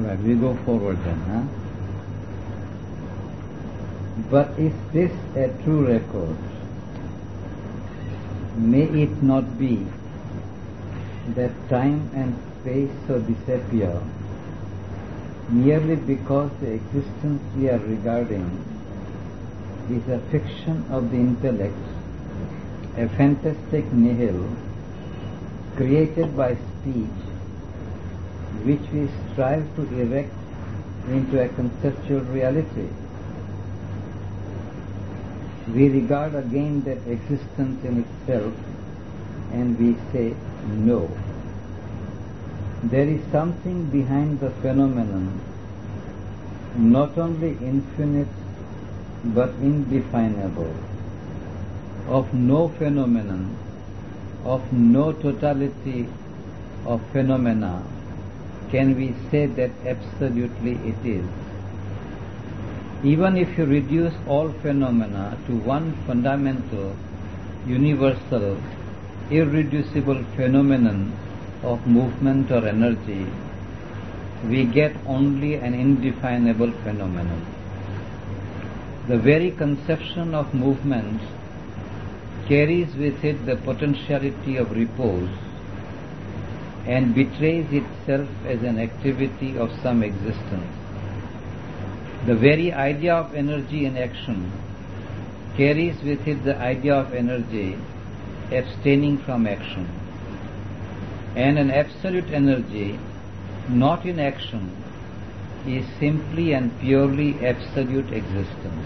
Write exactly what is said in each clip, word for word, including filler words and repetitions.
right, we go forward then, huh? But is this a true record? May it not be that time and space so disappear merely because the existence we are regarding is a fiction of the intellect, a fantastic nihil created by speech, which we strive to erect into a conceptual reality. We regard again that existence in itself and we say no. There is something behind the phenomenon, not only infinite but indefinable, of no phenomenon, of no totality of phenomena can we say that absolutely it is. Even if you reduce all phenomena to one fundamental, universal, irreducible phenomenon of movement or energy, we get only an indefinable phenomenon. The very conception of movement carries with it the potentiality of repose and betrays itself as an activity of some existence. The very idea of energy in action carries with it the idea of energy abstaining from action. And an absolute energy not in action is simply and purely absolute existence.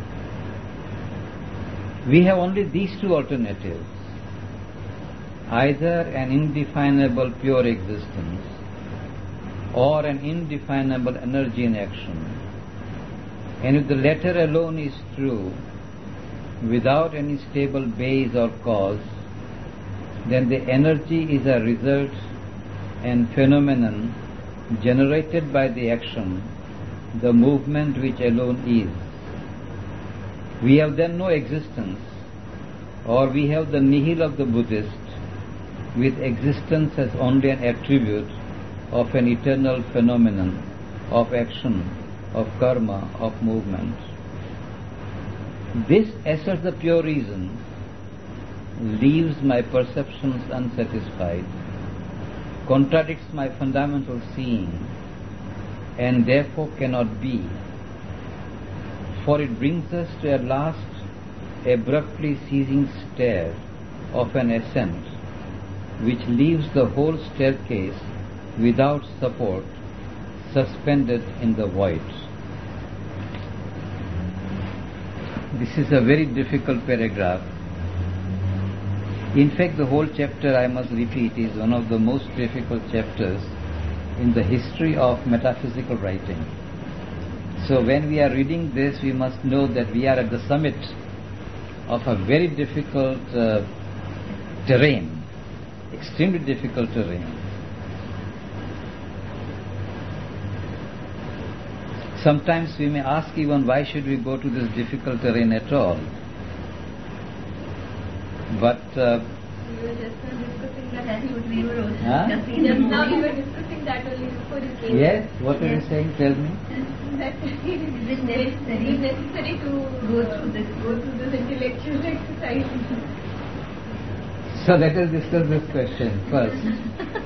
We have only these two alternatives: either an indefinable pure existence or an indefinable energy in action. And if the latter alone is true, without any stable base or cause, then the energy is a result and phenomenon generated by the action, the movement which alone is. We have then no existence, or we have the nihil of the Buddhist, with existence as only an attribute of an eternal phenomenon, of action, of karma, of movement. This asserts the pure reason, leaves my perceptions unsatisfied, contradicts my fundamental seeing, and therefore cannot be. For it brings us to a last abruptly ceasing stair of an ascent, which leaves the whole staircase without support, suspended in the void. This is a very difficult paragraph. In fact, the whole chapter, I must repeat, is one of the most difficult chapters in the history of metaphysical writing. So when we are reading this, we must know that we are at the summit of a very difficult uh, terrain, extremely difficult terrain. Sometimes we may ask even, why should we go to this difficult terrain at all? But uh, we were just discussing that as we were also huh? discussing. Just now we were discussing that only before you came. Yes, what are yes. you saying? Tell me. That it is necessary, necessary to go through this, go through this intellectual exercise. So let us discuss this question first.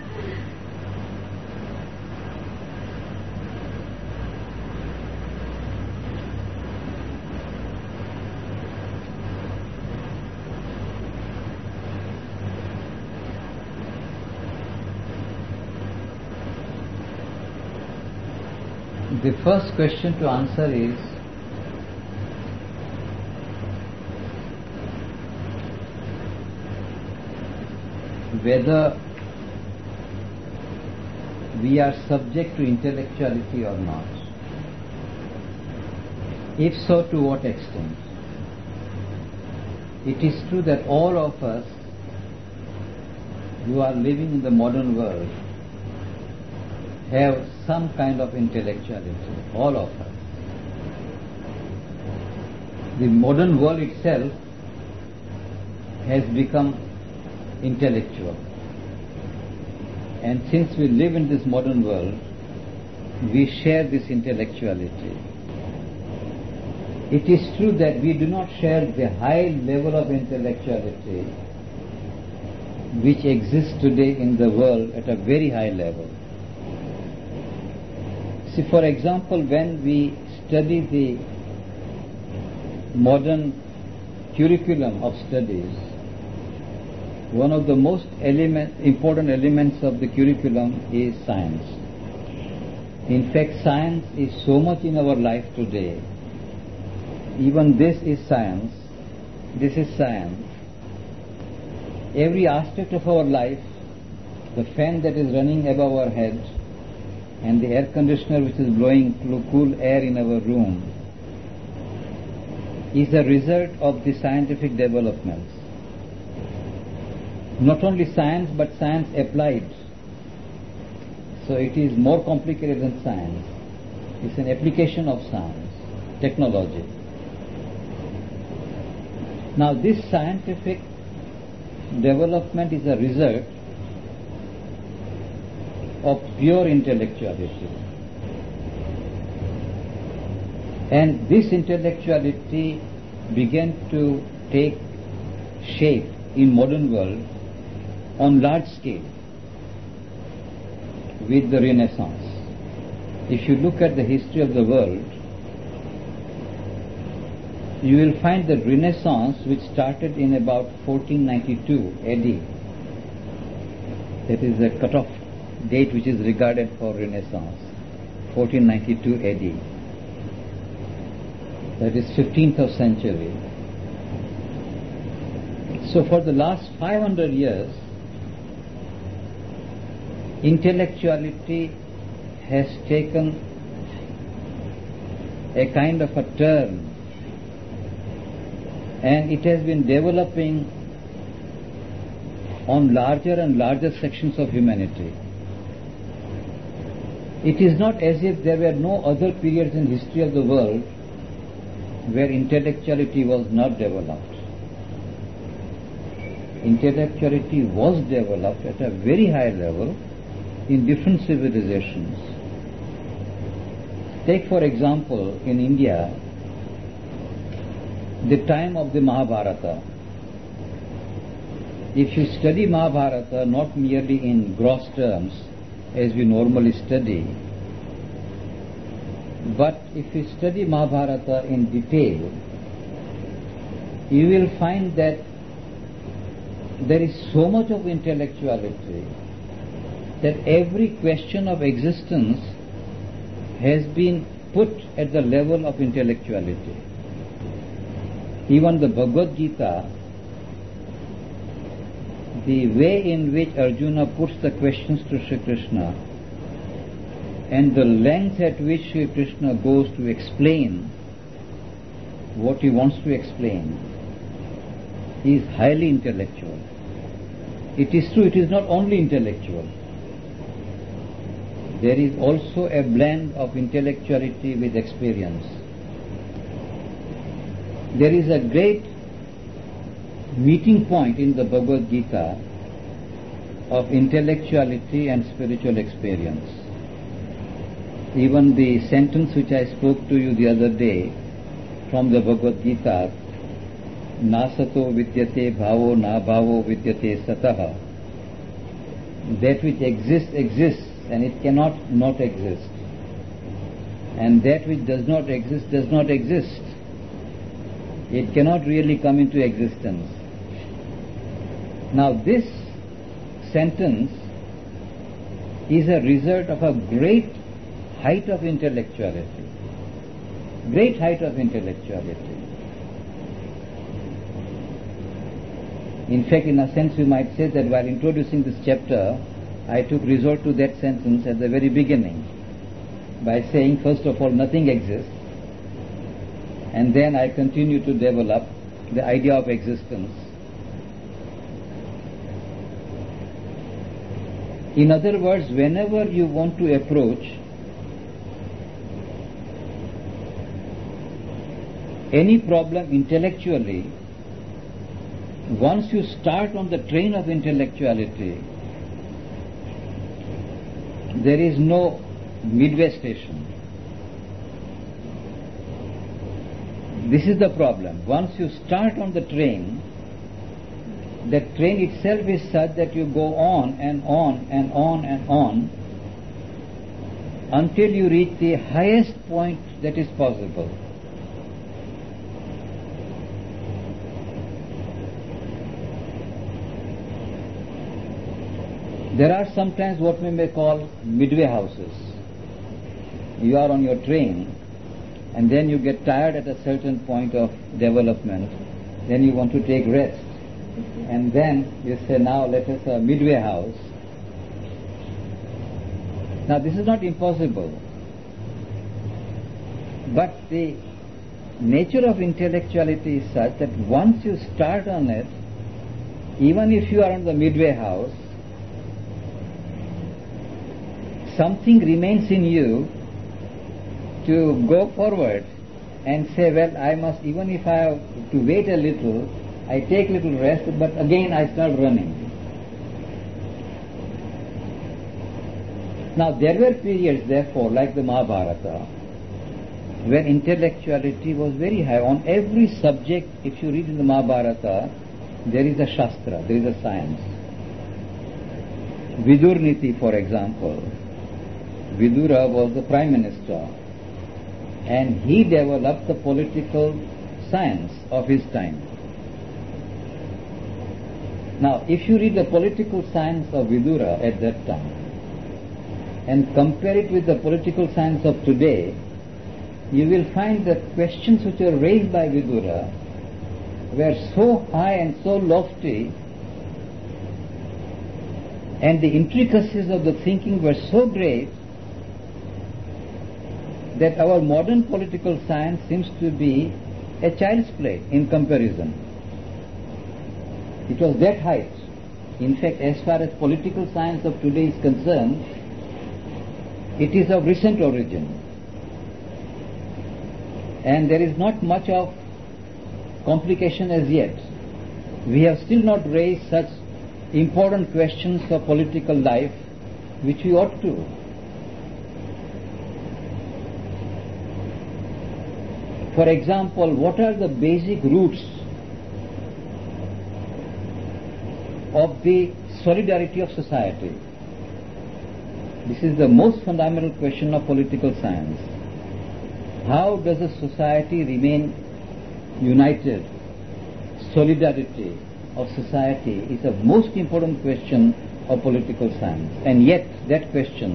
The first question to answer is, whether we are subject to intellectuality or not. If so, to what extent? It is true that all of us who are living in the modern world have some kind of intellectuality, all of us. The modern world itself has become intellectual. And since we live in this modern world, we share this intellectuality. It is true that we do not share the high level of intellectuality which exists today in the world at a very high level. See, for example, when we study the modern curriculum of studies, one of the most element, important elements of the curriculum is science. In fact, science is so much in our life today. Even this is science. This is science. Every aspect of our life, the fan that is running above our head and the air conditioner which is blowing cool air in our room, is a result of the scientific developments. Not only science, but science applied. So it is more complicated than science. It's an application of science, technology. Now this scientific development is a result of pure intellectuality. And this intellectuality began to take shape in modern world on large scale with the Renaissance. If you look at the history of the world, you will find the Renaissance, which started in about fourteen ninety-two A D. That is the cutoff date which is regarded for Renaissance, fourteen ninety-two A D. That is fifteenth of century. So for the last five hundred years, intellectuality has taken a kind of a turn, and it has been developing on larger and larger sections of humanity. It is not as if there were no other periods in history of the world where intellectuality was not developed. Intellectuality was developed at a very high level in different civilizations. Take for example, in India, the time of the Mahabharata. If you study Mahabharata not merely in gross terms as we normally study, but if you study Mahabharata in detail, you will find that there is so much of intellectuality that every question of existence has been put at the level of intellectuality. Even the Bhagavad Gita, the way in which Arjuna puts the questions to Sri Krishna and the length at which Sri Krishna goes to explain what he wants to explain is highly intellectual. It is true, it is not only intellectual. There is also a blend of intellectuality with experience. There is a great meeting point in the Bhagavad Gita of intellectuality and spiritual experience. Even the sentence which I spoke to you the other day from the Bhagavad Gita, Nasato vidyate bhavo na bhavo vidyate sataha, that which exists, exists, and it cannot not exist. And that which does not exist, does not exist. It cannot really come into existence. Now this sentence is a result of a great height of intellectuality. Great height of intellectuality. In fact, in a sense, we might say that while introducing this chapter, I took resort to that sentence at the very beginning by saying, first of all, nothing exists, and then I continue to develop the idea of existence. In other words, whenever you want to approach any problem intellectually, once you start on the train of intellectuality, there is no midway station. This is the problem. Once you start on the train, the train itself is such that you go on and on and on and on until you reach the highest point that is possible. There are sometimes what we may call midway houses. You are on your train and then you get tired at a certain point of development, then you want to take rest. And then you say, now let us have a midway house. Now this is not impossible, but the nature of intellectuality is such that once you start on it, even if you are on the midway house, something remains in you to go forward and say, well, I must, even if I have to wait a little, I take a little rest, but again I start running. Now there were periods, therefore, like the Mahabharata, where intellectuality was very high. On every subject, if you read in the Mahabharata, there is a Shastra, there is a science. Vidurniti, for example, Vidura was the Prime Minister, and he developed the political science of his time. Now, if you read the political science of Vidura at that time and compare it with the political science of today, you will find that questions which were raised by Vidura were so high and so lofty, and the intricacies of the thinking were so great that our modern political science seems to be a child's play in comparison. It was that height. In fact, as far as political science of today is concerned, it is of recent origin. And there is not much of complication as yet. We have still not raised such important questions of political life which we ought to. For example, what are the basic roots of the solidarity of society? This is the most fundamental question of political science. How does a society remain united? Solidarity of society is a most important question of political science. And yet that question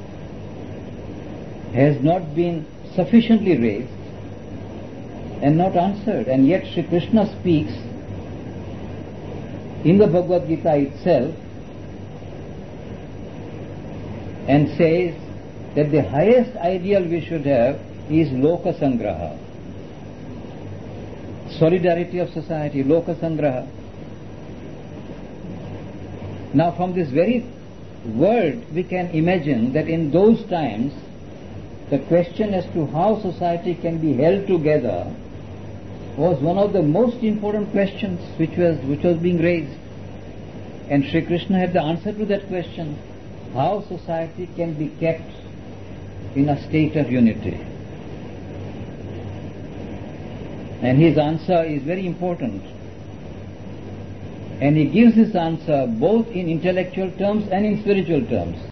has not been sufficiently raised and not answered. And yet Sri Krishna speaks in the Bhagavad Gita itself and says that the highest ideal we should have is Loka Sangraha. Solidarity of society, Loka Sangraha. Now from this very word we can imagine that in those times the question as to how society can be held together was one of the most important questions which was which was being raised. And Sri Krishna had the answer to that question, how society can be kept in a state of unity. And his answer is very important. And he gives his answer both in intellectual terms and in spiritual terms.